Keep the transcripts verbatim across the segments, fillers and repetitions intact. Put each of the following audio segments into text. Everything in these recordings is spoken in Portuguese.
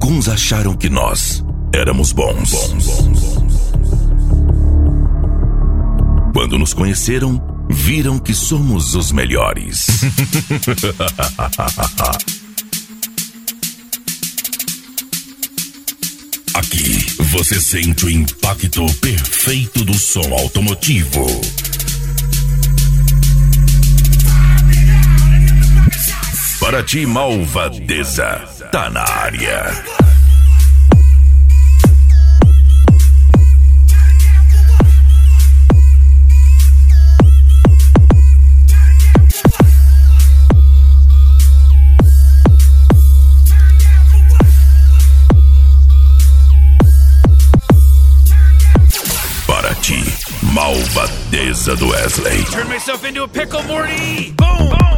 Alguns acharam que nós éramos bons. Quando nos conheceram, viram que somos os melhores. Aqui você sente o impacto perfeito do som automotivo. Paraty Malvadeza tá na área. Paraty Malvadeza do Wesley. Turn myself into a pickle, Morty. Boom, boom.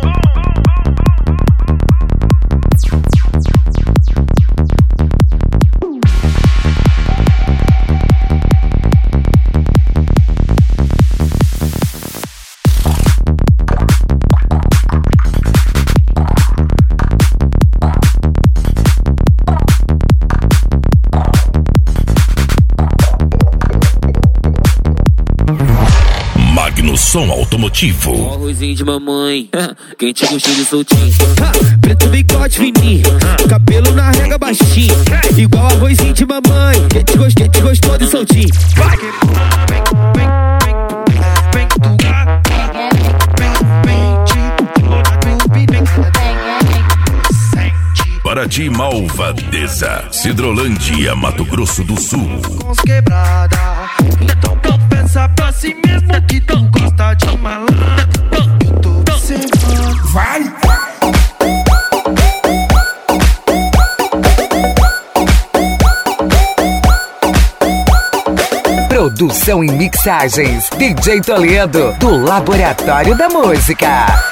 No som automotivo. Um arrozinho de mamãe, quente gostinho soltinho. Preto bigode fininho, cabelo na rega baixinho. Igual arrozinho de mamãe, quente gostinho, quente gostoso e soltinho. Vai! Paraty Malvadeza, Cidrolândia, Mato Grosso do Sul. Quebrada, então pensa pra si mesmo que tu gosta de malandro. Vai! Produção e mixagens D J Toledo, do Laboratório da Música.